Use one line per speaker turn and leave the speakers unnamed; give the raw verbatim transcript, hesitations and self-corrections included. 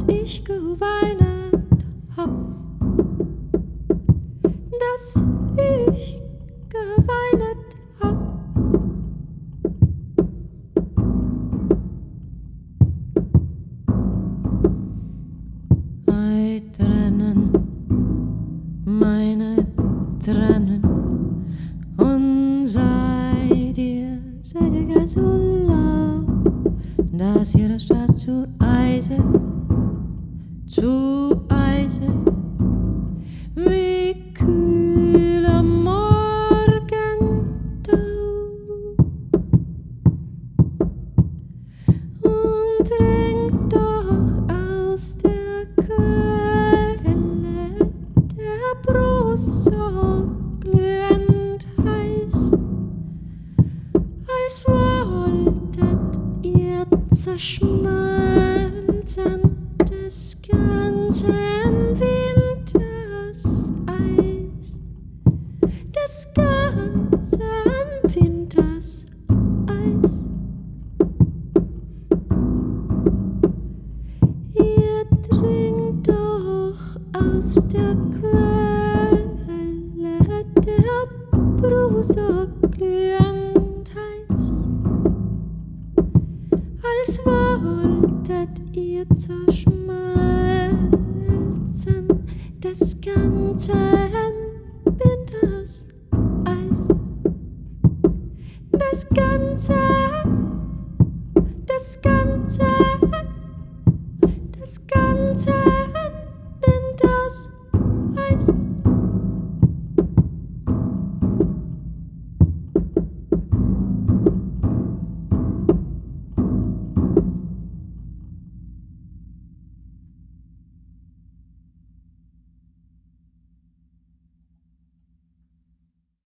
ich geweint hab, dass ich geweint hab. Ei Tränen, meine Tränen, und seid ihr, seid ihr gar so lau, dass ihre Stadt zu Eise, zu Eise, wie kühler Morgentau. Und trinkt doch aus der Quelle der Brust so glühend heiß, als wolltet ihr zerschmelzen des ganzen Winters Eis, des ganzen Winters Eis. Ihr trinkt doch aus der Quelle der Brust so glühend heiß, als wolltet ihr zerschmelzen des ganzen Winters Eis, des ganzen, des ganzen, des ganzen